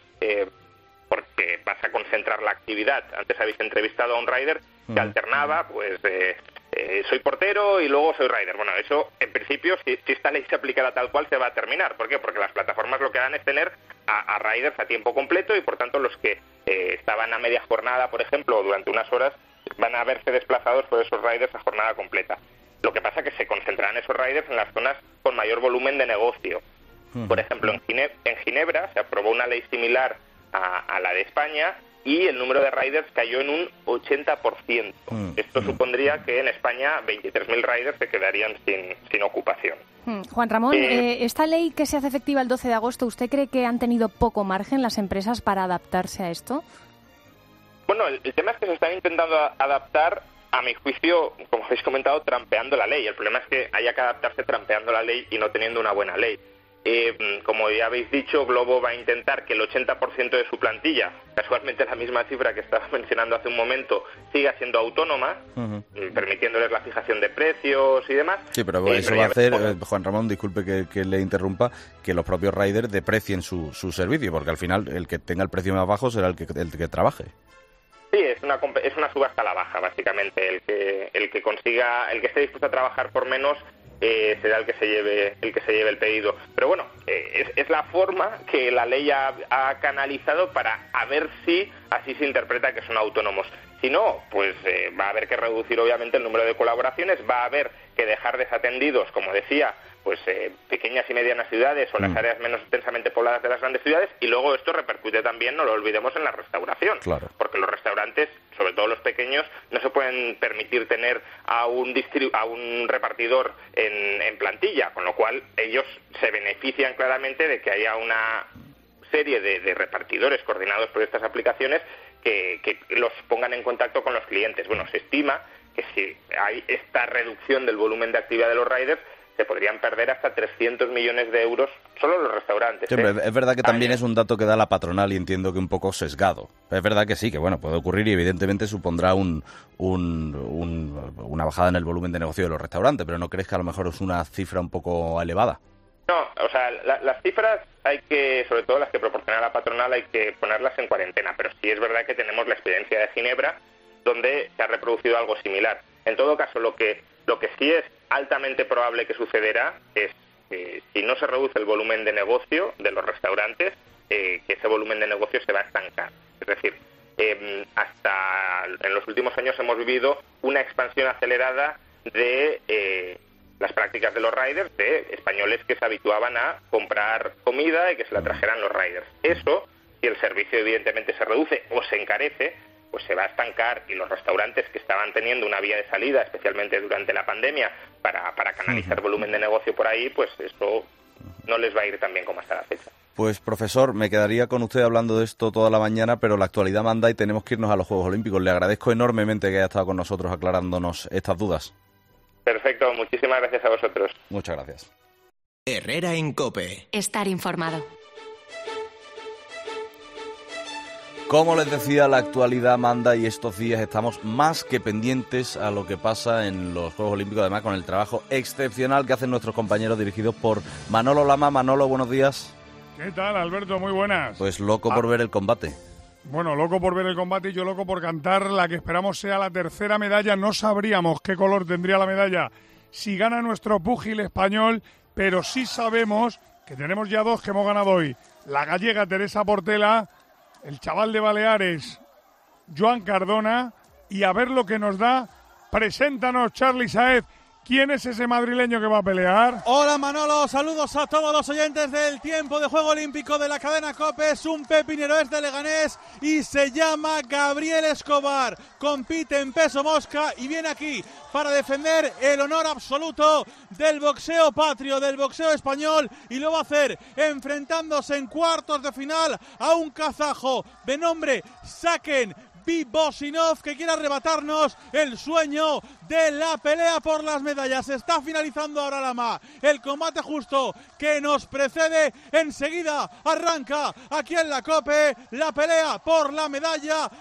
porque vas a concentrar la actividad. Antes habéis entrevistado a un rider que alternaba, pues soy portero y luego soy rider. Bueno, eso en principio, si esta ley se aplicara tal cual, se va a terminar. ¿Por qué? Porque las plataformas lo que van es tener a riders a tiempo completo, y por tanto los que estaban a media jornada, por ejemplo, o durante unas horas, van a verse desplazados por esos riders a jornada completa. Lo que pasa es que se concentrarán esos riders en las zonas con mayor volumen de negocio. Por ejemplo, en Ginebra se aprobó una ley similar a la de España, y el número de riders cayó en un 80%. Esto supondría que en España 23.000 riders se quedarían sin ocupación. Juan Ramón, esta ley que se hace efectiva el 12 de agosto, ¿usted cree que han tenido poco margen las empresas para adaptarse a esto? Bueno, el tema es que se están intentando adaptar, a mi juicio, como habéis comentado, trampeando la ley. El problema es que haya que adaptarse trampeando la ley y no teniendo una buena ley. Como ya habéis dicho, Globo va a intentar que el 80% de su plantilla, casualmente la misma cifra que estaba mencionando hace un momento, siga siendo autónoma, permitiéndoles la fijación de precios y demás. Sí, pero eso va a hacer, Juan Ramón, disculpe que le interrumpa, que los propios riders deprecien su servicio, porque al final el que tenga el precio más bajo será el que trabaje. Sí, es una subasta a la baja, básicamente. El que esté dispuesto a trabajar por menos será el que se lleve el pedido. Pero bueno, es la forma que la ley ha canalizado para a ver si así se interpreta que son autónomos. Si no, pues va a haber que reducir obviamente el número de colaboraciones, va a haber que dejar desatendidos, como decía, pues pequeñas y medianas ciudades o las áreas menos densamente pobladas de las grandes ciudades, y luego esto repercute también, no lo olvidemos, en la restauración. Claro. Porque los restaurantes, sobre todo los pequeños, no se pueden permitir tener a un repartidor en plantilla, con lo cual ellos se benefician claramente de que haya una serie de repartidores coordinados por estas aplicaciones que los pongan en contacto con los clientes. Bueno, se estima que si hay esta reducción del volumen de actividad de los riders, se podrían perder hasta 300 millones de euros solo los restaurantes. Sí, es verdad que también es un dato que da la patronal, y entiendo que un poco sesgado. Es verdad que sí, que bueno, puede ocurrir, y evidentemente supondrá una bajada en el volumen de negocio de los restaurantes, pero ¿no crees que a lo mejor es una cifra un poco elevada? No, o sea, las cifras hay que, sobre todo las que proporciona la patronal, hay que ponerlas en cuarentena, pero sí es verdad que tenemos la experiencia de Ginebra, donde se ha reproducido algo similar. En todo caso, lo que sí es altamente probable que sucederá es que si no se reduce el volumen de negocio de los restaurantes, que ese volumen de negocio se va a estancar. Es decir, hasta en los últimos años hemos vivido una expansión acelerada de las prácticas de los riders, de españoles que se habituaban a comprar comida y que se la trajeran los riders. Eso, si el servicio evidentemente se reduce o se encarece, pues se va a estancar, y los restaurantes que estaban teniendo una vía de salida, especialmente durante la pandemia, para canalizar volumen de negocio por ahí, pues eso no les va a ir tan bien como hasta la fecha. Pues, profesor, me quedaría con usted hablando de esto toda la mañana, pero la actualidad manda y tenemos que irnos a los Juegos Olímpicos. Le agradezco enormemente que haya estado con nosotros aclarándonos estas dudas. Perfecto, muchísimas gracias a vosotros. Muchas gracias. Herrera en COPE. Estar informado. Como les decía, la actualidad manda, y estos días estamos más que pendientes a lo que pasa en los Juegos Olímpicos, además con el trabajo excepcional que hacen nuestros compañeros dirigidos por Manolo Lama. Manolo, buenos días. ¿Qué tal, Alberto? Muy buenas. Pues loco por ver el combate. Bueno, loco por ver el combate, y yo loco por cantar la que esperamos sea la tercera medalla. No sabríamos qué color tendría la medalla si gana nuestro púgil español, pero sí sabemos que tenemos ya dos que hemos ganado hoy. La gallega Teresa Portela, el chaval de Baleares, Joan Cardona, y a ver lo que nos da. Preséntanos, Charly Sáez, ¿Quién es ese madrileño que va a pelear? Hola Manolo, saludos a todos los oyentes del tiempo de juego olímpico de la cadena COPE. Es un pepinero, es de Leganés y se llama Gabriel Escobar. Compite en peso mosca y viene aquí para defender el honor absoluto del boxeo patrio, del boxeo español, y lo va a hacer enfrentándose en cuartos de final a un kazajo de nombre Saken Bibosinov, que quiere arrebatarnos el sueño de la pelea por las medallas. Está finalizando ahora Lama el combate justo que nos precede. Enseguida arranca aquí en la COPE la pelea por la medalla.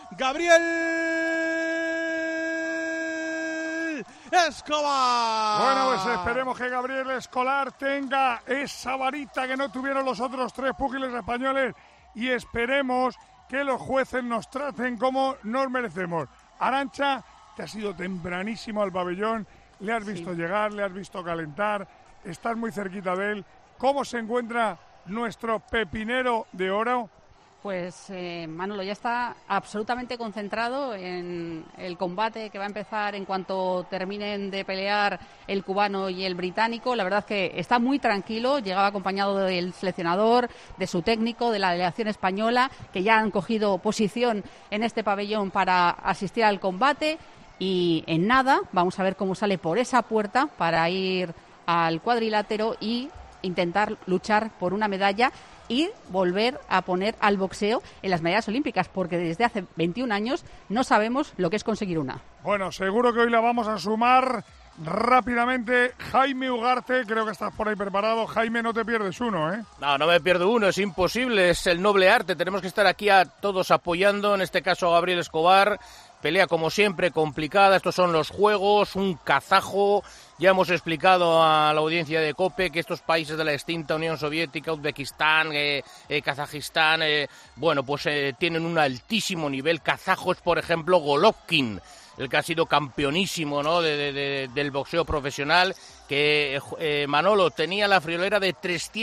Gabriel Escobar. Bueno, pues esperemos que Gabriel Escobar tenga esa varita que no tuvieron los otros 3 púgiles españoles y esperemos que los jueces nos traten como nos merecemos. Arantxa, te has ido tempranísimo al pabellón, le has visto llegar, le has visto calentar, estás muy cerquita de él. ¿Cómo se encuentra nuestro pepinero de oro? Pues Manolo ya está absolutamente concentrado en el combate que va a empezar en cuanto terminen de pelear el cubano y el británico. La verdad es que está muy tranquilo, llegaba acompañado del seleccionador, de su técnico, de la delegación española, que ya han cogido posición en este pabellón para asistir al combate, y en nada vamos a ver cómo sale por esa puerta para ir al cuadrilátero y intentar luchar por una medalla y volver a poner al boxeo en las medallas olímpicas, porque desde hace 21 años no sabemos lo que es conseguir una. Bueno, seguro que hoy la vamos a sumar rápidamente. Jaime Ugarte, creo que estás por ahí preparado. Jaime, no te pierdes uno, ¿eh? No me pierdo uno, es imposible, es el noble arte. Tenemos que estar aquí a todos apoyando, en este caso a Gabriel Escobar. Pelea como siempre complicada, estos son los juegos, un kazajo. Ya hemos explicado a la audiencia de COPE que estos países de la extinta Unión Soviética, Uzbekistán, Kazajistán, tienen un altísimo nivel. Kazajos, por ejemplo, Golovkin, el que ha sido campeonísimo, ¿no?, del boxeo profesional, que Manolo tenía la friolera de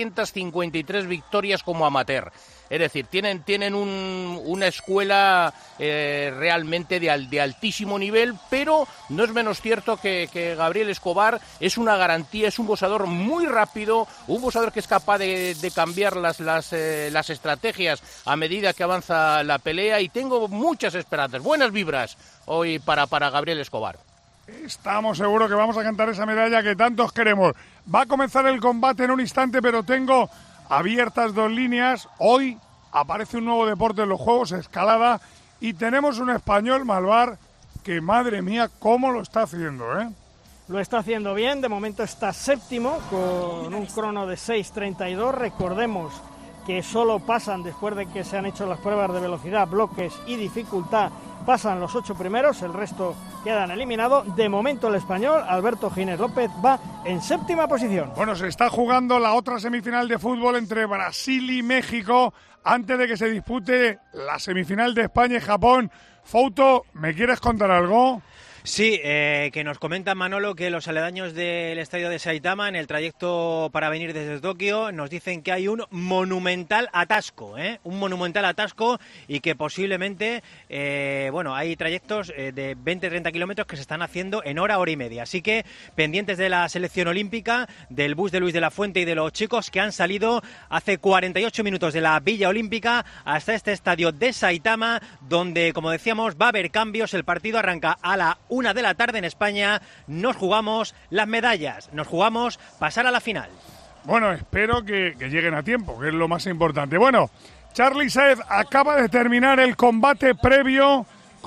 353 victorias como amateur. Es decir, tienen una escuela realmente de altísimo nivel, pero no es menos cierto que Gabriel Escobar es una garantía, es un boxeador muy rápido, un boxeador que es capaz de cambiar las estrategias a medida que avanza la pelea, y tengo muchas esperanzas, buenas vibras hoy para Gabriel Escobar. Estamos seguros que vamos a cantar esa medalla que tantos queremos. Va a comenzar el combate en un instante, pero tengo abiertas 2 líneas. Hoy aparece un nuevo deporte en los Juegos, escalada, y tenemos un español, Malvar, que madre mía, cómo lo está haciendo, ¿eh? Lo está haciendo bien, de momento está séptimo con un crono de 6.32. Recordemos que solo pasan, después de que se han hecho las pruebas de velocidad, bloques y dificultad, pasan los 8 primeros, el resto quedan eliminados. De momento el español, Alberto Ginés López, va en 7ª posición. Bueno, se está jugando la otra semifinal de fútbol entre Brasil y México antes de que se dispute la semifinal de España y Japón. Fouto, ¿me quieres contar algo? Sí, que nos comenta Manolo que los aledaños del estadio de Saitama, en el trayecto para venir desde Tokio, nos dicen que hay un monumental atasco, y que posiblemente, hay trayectos de 20-30 kilómetros que se están haciendo en hora y media. Así que pendientes de la selección olímpica, del bus de Luis de la Fuente y de los chicos que han salido hace 48 minutos de la Villa Olímpica hasta este estadio de Saitama, donde, como decíamos, va a haber cambios. El partido arranca a la 1 de la tarde en España. Nos jugamos las medallas, nos jugamos pasar a la final. Bueno, espero que lleguen a tiempo, que es lo más importante. Bueno, Charly Saez acaba de terminar el combate previo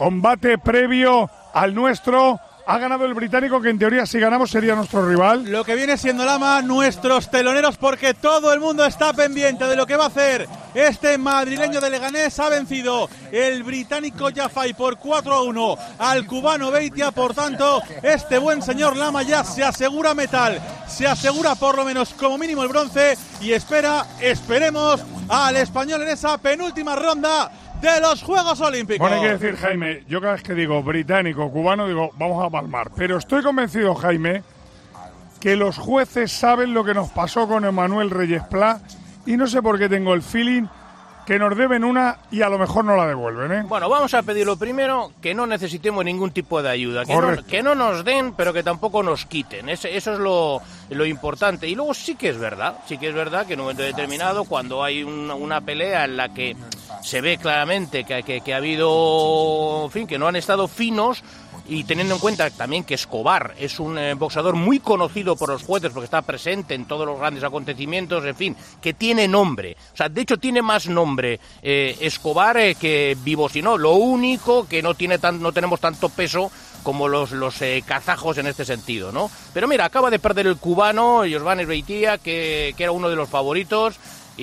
al nuestro. Ha ganado el británico, que en teoría si ganamos sería nuestro rival. Lo que viene siendo Lama, nuestros teloneros, porque todo el mundo está pendiente de lo que va a hacer este madrileño de Leganés. Ha vencido el británico Jafai por 4-1 al cubano Beitia. Por tanto, este buen señor Lama ya se asegura metal, se asegura por lo menos como mínimo el bronce, y esperemos al español en esa penúltima ronda de los Juegos Olímpicos. Bueno, hay que decir, Jaime, yo cada vez que digo británico, cubano, digo vamos a palmar. Pero estoy convencido, Jaime, que los jueces saben lo que nos pasó con Emmanuel Reyes Pla, y no sé por qué tengo el feeling que nos deben una y a lo mejor no la devuelven, ¿eh? Bueno, vamos a pedir lo primero, que no necesitemos ningún tipo de ayuda, que no nos den, pero que tampoco nos quiten. Eso es lo importante. Y luego sí que es verdad que en un momento determinado, cuando hay una pelea en la que se ve claramente que ha habido, en fin, que no han estado finos, y teniendo en cuenta también que Escobar es un boxeador muy conocido por los jueces porque está presente en todos los grandes acontecimientos, en fin, que tiene nombre. O sea, de hecho tiene más nombre Escobar que Vivosino. Lo único que no tenemos tanto peso como los kazajos en este sentido, ¿no? Pero mira, acaba de perder el cubano Josvanes Beitia, que era uno de los favoritos.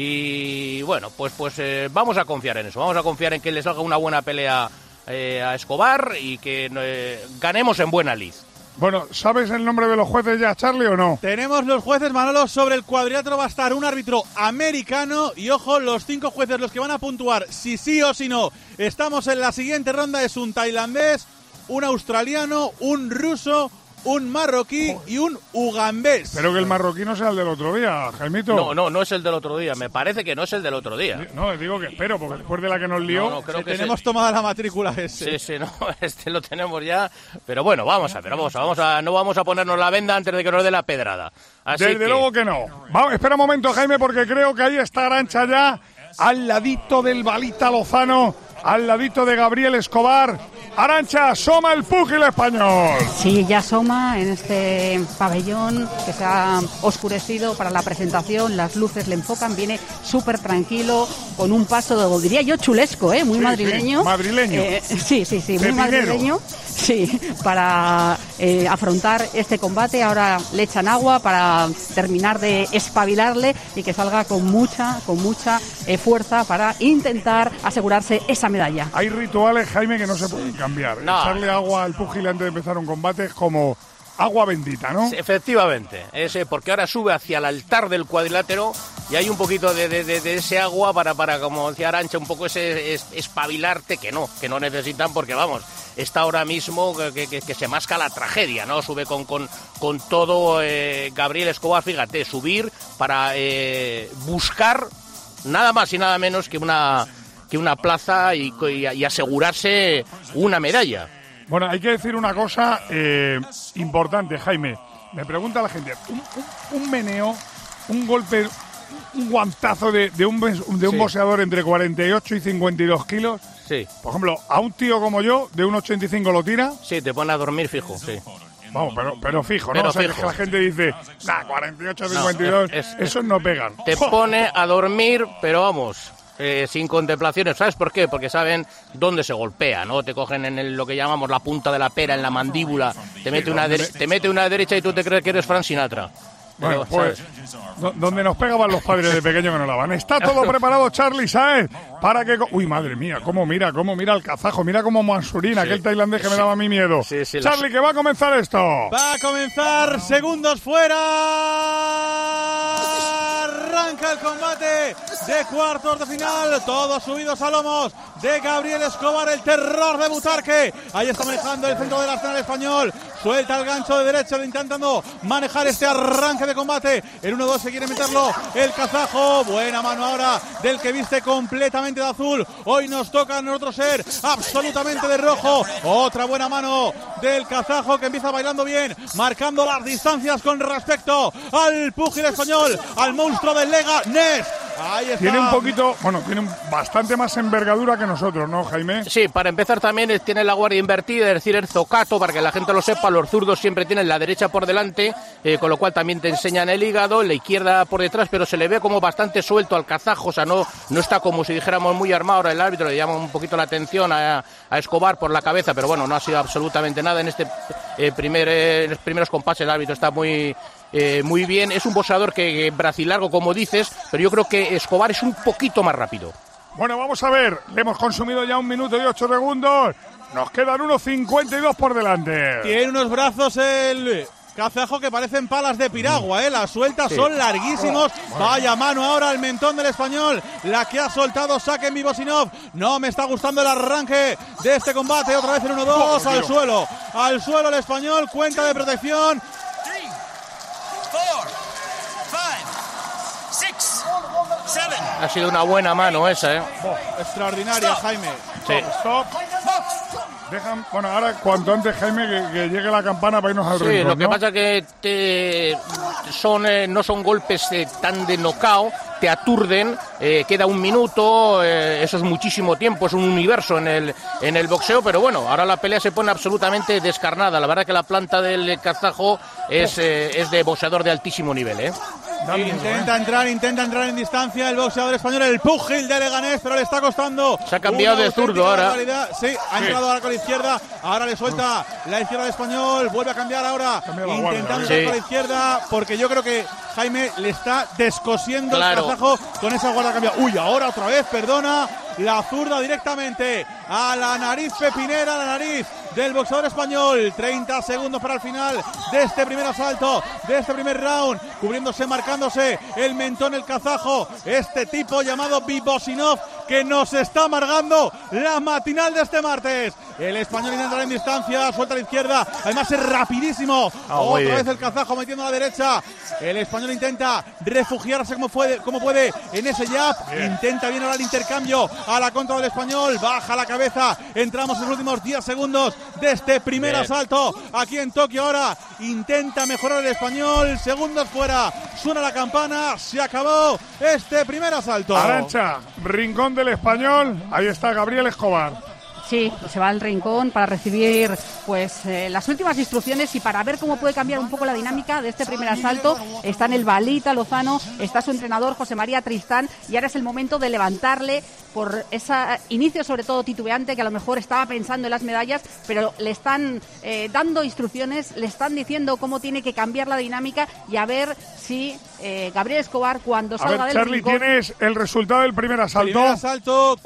Y bueno, pues vamos a confiar en eso. Vamos a confiar en que le salga una buena pelea a Escobar y que ganemos en buena lid. Bueno, ¿sabes el nombre de los jueces ya, Charlie, o no? Tenemos los jueces, Manolo. Sobre el cuadrilátero va a estar un árbitro americano y, ojo, los 5 jueces los que van a puntuar si sí o si no. Estamos en la siguiente ronda, es un tailandés, un australiano, un ruso, un marroquí y un ugandés. Pero que el marroquí no sea el del otro día, Jaimito. No es el del otro día. Me parece que no es el del otro día. No, digo que espero, porque después de la que nos lió... No, creo que tenemos tomada la matrícula ese. Sí, no, este lo tenemos ya. Pero bueno, vamos a ver, no vamos a ponernos la venda antes de que nos dé la pedrada. Desde luego que no. Espera un momento, Jaime, porque creo que ahí está Arantxa ya, al ladito del Balita Lozano, al ladito de Gabriel Escobar. Arantxa, asoma el púgil español. Sí, ya asoma en este pabellón que se ha oscurecido para la presentación. Las luces le enfocan, viene súper tranquilo, con un paso, diría yo, chulesco, muy madrileño. Sí, madrileño. Sí, muy madrileño. Sí, para afrontar este combate. Ahora le echan agua para terminar de espabilarle y que salga con mucha fuerza para intentar asegurarse esa medalla. Hay rituales, Jaime, que no se pueden cambiar. No. Echarle agua al púgil antes de empezar un combate es como agua bendita, ¿no? Sí, efectivamente, porque ahora sube hacia el altar del cuadrilátero y hay un poquito de ese agua para, como decía Arantxa, un poco ese espabilarte que no necesitan, porque vamos, está ahora mismo que se masca la tragedia, ¿no? Sube con todo Gabriel Escobar, fíjate, subir para buscar nada más y nada menos que una plaza y asegurarse una medalla. Bueno, hay que decir una cosa importante, Jaime. Me pregunta la gente, un meneo, un golpe, un guantazo de un boxeador entre 48 y 52 kilos. Sí. Por ejemplo, a un tío como yo, de 1,85 lo tira. Sí, te pone a dormir fijo, sí. Vamos, pero fijo, ¿no? O sea, que la gente dice, 48, 52, esos no pegan. Te pone a dormir, pero vamos, sin contemplaciones. ¿Sabes por qué? Porque saben dónde se golpea, ¿no? Te cogen en lo que llamamos la punta de la pera, en la mandíbula, te mete una derecha y tú te crees que eres Frank Sinatra. Bueno, pues, donde nos pegaban los padres de pequeño que nos daban. Está todo preparado, Charlie, ¿sabes? Para que... Uy, madre mía, cómo mira el kazajo, mira cómo Mansurin, aquel tailandés que me daba a mí miedo. Sí, Charlie, que va a comenzar esto. Va a comenzar, segundos fuera. Arranca el combate de cuartos de final, todos subidos a lomos de Gabriel Escobar, el terror de Butarque. Ahí está manejando el centro del arsenal español. Suelta el gancho de derecha, intentando manejar este arranque de combate. El 1-2 se quiere meterlo el kazajo. Buena mano ahora del que viste completamente de azul. Hoy nos toca a nosotros ser absolutamente de rojo. Otra buena mano del kazajo que empieza bailando bien, marcando las distancias con respecto al púgil español, al monstruo del Leganés. Ahí está. Tiene bastante más envergadura que nosotros, ¿no, Jaime? Sí, para empezar también tiene la guardia invertida, es decir, el zocato, para que la gente lo sepa. Los zurdos siempre tienen la derecha por delante, con lo cual también te enseñan el hígado, la izquierda por detrás, pero se le ve como bastante suelto al kazajo, o sea, no está como si dijéramos muy armado. Ahora el árbitro le llama un poquito la atención a Escobar por la cabeza, pero bueno, no ha sido absolutamente nada en este en los primeros compases. El árbitro está muy bien. Es un boxeador que bracilargo, como dices, pero yo creo que Escobar es un poquito más rápido. Bueno, vamos a ver, le hemos consumido ya 1 minuto y 8 segundos, nos quedan 1.52 por delante. Tiene unos brazos el kazajo que parecen palas de piragua, las sueltas son larguísimos. Vaya mano ahora al mentón del español, la que ha soltado Saken Vivosinov. No me está gustando el arranque de este combate. Otra vez el 1-2 al suelo el español, cuenta de protección. 3, 4, 5, 6, 7, Ha sido una buena mano esa, ¿eh? Extraordinaria, Jaime. Sí. Stop. Bueno, ahora cuanto antes, Jaime, que llegue la campana para irnos al rincón. Sí, lo que ¿no? pasa que no son golpes tan de knockout, te aturden, queda un minuto, eso es muchísimo tiempo, es un universo en el boxeo, pero bueno, ahora la pelea se pone absolutamente descarnada. La verdad que la planta del kazajo es de boxeador de altísimo nivel, ¿eh? Intenta entrar en distancia el boxeador español, el púgil de Leganés, pero le está costando. Se ha cambiado de zurdo ahora. Sí, ha entrado ahora con la izquierda, ahora le suelta la izquierda al español, vuelve a cambiar ahora, intentando entrar con la izquierda, porque yo creo que Jaime le está descosiendo el kazajo con esa guarda cambiada. Uy, ahora otra vez, perdona, la zurda directamente a la nariz pepinera, a la nariz del boxeador español. 30 segundos para el final de este primer asalto, de este primer round, cubriéndose, marcándose el mentón el kazajo, este tipo llamado Bibosinov, que nos está amargando la matinal de este martes. El español intenta entrar en distancia, suelta a la izquierda, además es rapidísimo. Otra vez el kazajo metiendo a la derecha. El español intenta refugiarse como puede en ese jab. Intenta bien ahora el intercambio a la contra del español. Baja la cabeza. Entramos en los últimos 10 segundos de este primer asalto aquí en Tokio. Ahora intenta mejorar el español. Segundos fuera. Suena la campana. Se acabó este primer asalto. Arantxa, rincón del español. Ahí está Gabriel Escobar. Sí, se va al rincón para recibir las últimas instrucciones y para ver cómo puede cambiar un poco la dinámica de este primer asalto. Está en el Balita Lozano, está su entrenador José María Tristán, y ahora es el momento de levantarle por ese inicio sobre todo titubeante, que a lo mejor estaba pensando en las medallas, pero le están dando instrucciones, le están diciendo cómo tiene que cambiar la dinámica, y a ver si Gabriel Escobar, cuando salga del Charlie, rincón... ¿tienes el resultado del primer asalto? Primer asalto,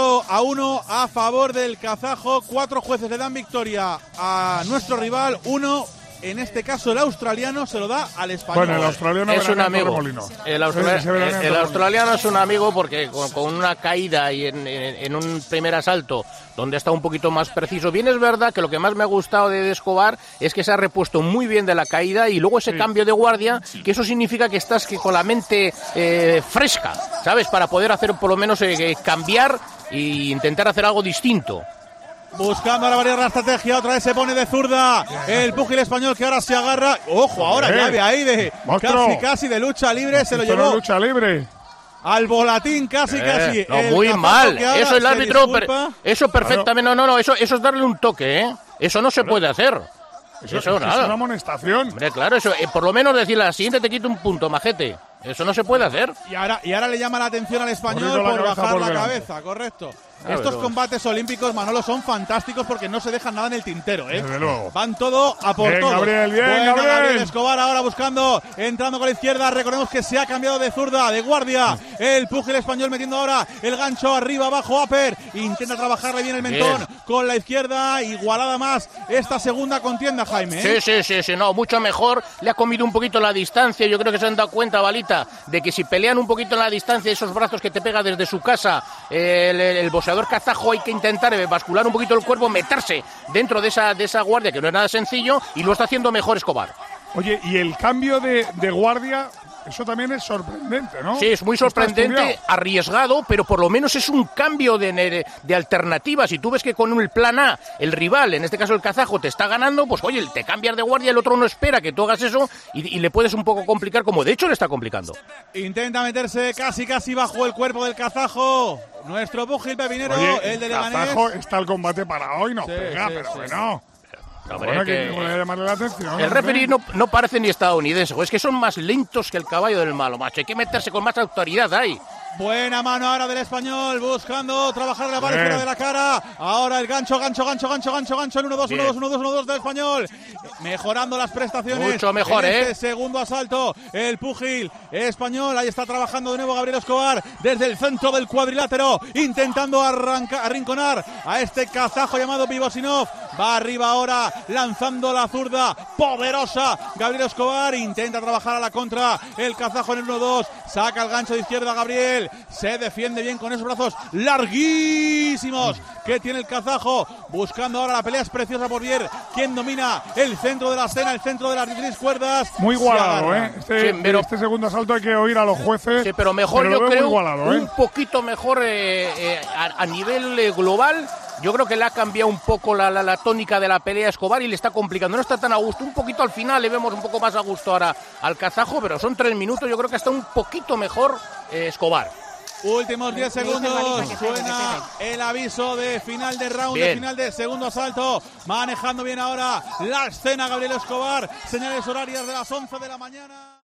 4-1 a favor del kazajo. 4 jueces le dan victoria a nuestro rival, 1, en este caso el australiano, se lo da al español. Bueno, el australiano es un amigo. El australiano es un amigo porque con una caída y en un primer asalto donde está un poquito más preciso. Bien, es verdad que lo que más me ha gustado de Escobar es que se ha repuesto muy bien de la caída, y luego ese cambio de guardia, que eso significa que estás con la mente fresca, ¿sabes? Para poder hacer por lo menos cambiar e intentar hacer algo distinto. Buscando la variedad de la estrategia, otra vez se pone de zurda el púgil español, que ahora se agarra. Ojo, ahora llave ahí de casi de lucha libre, se lo llevó. Lucha libre. Al volatín, casi. No, muy mal. Eso el árbitro, eso perfectamente. No, eso es darle un toque, ¿eh? Eso no se puede hacer. Eso nada. Es una amonestación. Hombre, claro, eso, por lo menos decirle a la siguiente te quito un punto, majete. Eso no se puede hacer. Y ahora le llama la atención al español por bajar la cabeza, correcto. Estos combates olímpicos, Manolo, son fantásticos porque no se dejan nada en el tintero, ¿eh? Desde luego. Van todo a por todo. Gabriel Escobar ahora buscando, entrando con la izquierda. Recordemos que se ha cambiado de zurda, de guardia. El púgil español metiendo ahora el gancho arriba, abajo, upper. Intenta trabajarle bien el mentón con la izquierda. Igualada más esta segunda contienda, Jaime, ¿eh? Sí, no, mucho mejor. Le ha comido un poquito la distancia. Yo creo que se han dado cuenta, Balita, de que si pelean un poquito en la distancia, esos brazos que te pega desde su casa, el boxeador kazajo, hay que intentar bascular un poquito el cuerpo, meterse dentro de esa guardia, que no es nada sencillo, y lo está haciendo mejor Escobar. Oye, y el cambio de guardia, eso también es sorprendente, ¿no? Sí, es muy sorprendente, arriesgado, pero por lo menos es un cambio de alternativa. Si tú ves que con el plan A, el rival, en este caso el kazajo, te está ganando, pues oye, te cambias de guardia, el otro no espera que tú hagas eso y le puedes un poco complicar, como de hecho le está complicando. Intenta meterse casi bajo el cuerpo del kazajo. Nuestro púgil pepinero, el de Leganés. Kazajo está el combate para hoy, no pega, pero bueno. Bueno, que voy a llamarle la atención. El referee no parece ni estadounidense, es que son más lentos que el caballo del malo, macho. Hay que meterse con más autoridad ahí. Buena mano ahora del español, buscando trabajar la parte fuera de la cara. Ahora el gancho, en 1-2 del español. Mejorando las prestaciones. Mucho mejor, en este segundo asalto, el púgil español. Ahí está trabajando de nuevo Gabriel Escobar desde el centro del cuadrilátero, intentando arrinconar a este kazajo llamado Bibosinov. Va arriba ahora, lanzando la zurda poderosa. Gabriel Escobar intenta trabajar a la contra. El kazajo en el 1-2. Saca el gancho de izquierda Gabriel. Se defiende bien con esos brazos larguísimos que tiene el kazajo. Buscando ahora, la pelea es preciosa por ver quién domina el centro de la escena, el centro de las 16 cuerdas. Muy igualado, ¿eh? Este segundo asalto hay que oír a los jueces. Sí, pero mejor, yo creo, igualado, un poquito mejor a nivel global. Yo creo que le ha cambiado un poco la tónica de la pelea a Escobar y le está complicando. No está tan a gusto. Un poquito al final le vemos un poco más a gusto ahora al kazajo, pero son 3 minutos. Yo creo que está un poquito mejor Escobar. Últimos 10 segundos, suena el aviso de final de round, de final de segundo asalto. Manejando bien ahora la escena Gabriel Escobar. Señales horarias de las 11 de la mañana.